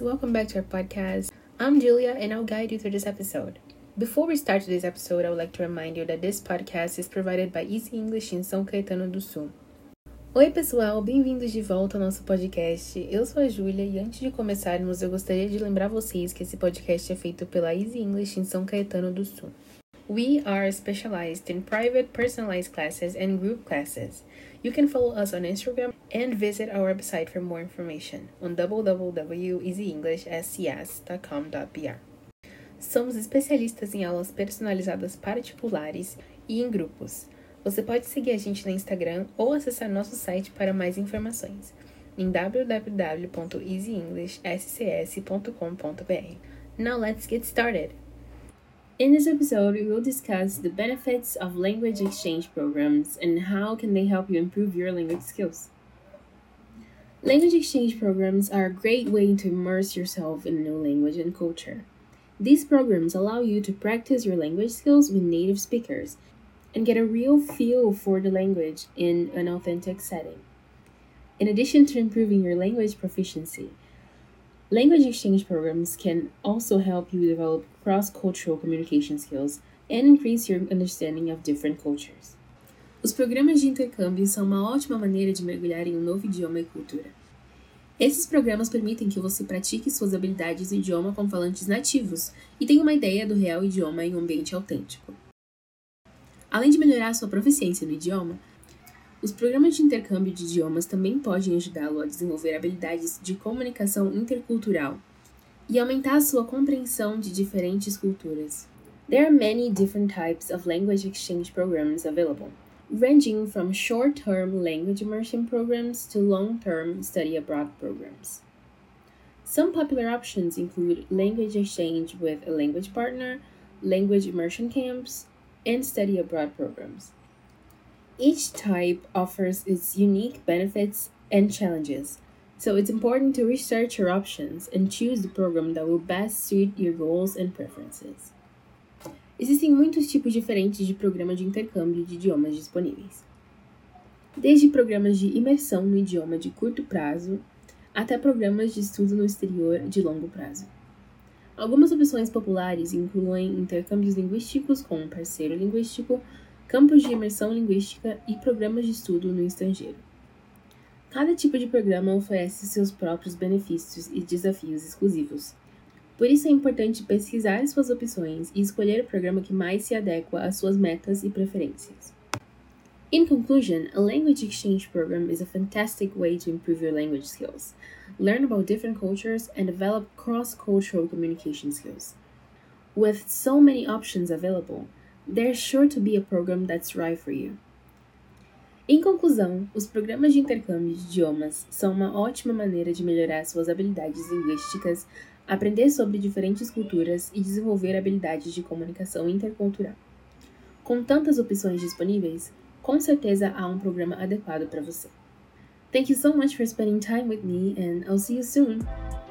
welcome back to our podcast. I'm Julia and I'll guide you through this episode. Before we start today's episode, I would like to remind you that this podcast is provided by Easy English em São Caetano do Sul. Oi pessoal, bem-vindos de volta ao nosso podcast. Eu sou a Júlia e antes de começarmos eu gostaria de lembrar vocês que esse podcast é feito pela Easy English em São Caetano do Sul. We are specialized in private personalized classes and group classes. You can follow us on Instagram and visit our website for more information on www.easyenglishscs.com.br. Somos especialistas em aulas personalizadas particulares e em grupos. Você pode seguir a gente no Instagram ou acessar nosso site para mais informações em www.easyenglishscs.com.br. Now let's get started! In this episode, we will discuss the benefits of language exchange programs and how can they help you improve your language skills. Language exchange programs are a great way to immerse yourself in a new language and culture. These programs allow you to practice your language skills with native speakers and get a real feel for the language in an authentic setting. In addition to improving your language proficiency, language exchange programs can also help you develop cross-cultural communication skills and increase your understanding of different cultures. Os programas de intercâmbio são uma ótima maneira de mergulhar em um novo idioma e cultura. Esses programas permitem que você pratique suas habilidades no idioma com falantes nativos e tenha uma ideia do real idioma em um ambiente autêntico. Além de melhorar sua proficiência no idioma, os programas de intercâmbio de idiomas também podem ajudá-lo a desenvolver habilidades de comunicação intercultural e aumentar a sua compreensão de diferentes culturas. There are many different types of language exchange programs available, ranging from short-term language immersion programs to long-term study abroad programs. Some popular options include language exchange with a language partner, language immersion camps, and study abroad programs. Each type offers its unique benefits and challenges, so it's important to research your options and choose the program that will best suit your goals and preferences. Existem muitos tipos diferentes de programa de intercâmbio de idiomas disponíveis, desde programas de imersão no idioma de curto prazo até programas de estudo no exterior de longo prazo. Algumas opções populares incluem intercâmbios linguísticos com um parceiro linguístico, campos de imersão linguística e programas de estudo no estrangeiro. Cada tipo de programa oferece seus próprios benefícios e desafios exclusivos. Por isso é importante pesquisar suas opções e escolher o programa que mais se adequa às suas metas e preferências. In conclusion, a language exchange program is a fantastic way to improve your language skills, learn about different cultures, and develop cross-cultural communication skills. With so many options available, there's sure to be a program that's right for you. Em conclusão, os programas de intercâmbio de idiomas são uma ótima maneira de melhorar suas habilidades linguísticas, aprender sobre diferentes culturas e desenvolver habilidades de comunicação intercultural. Com tantas opções disponíveis, com certeza há um programa adequado para você. Thank you so much for spending time with me and I'll see you soon!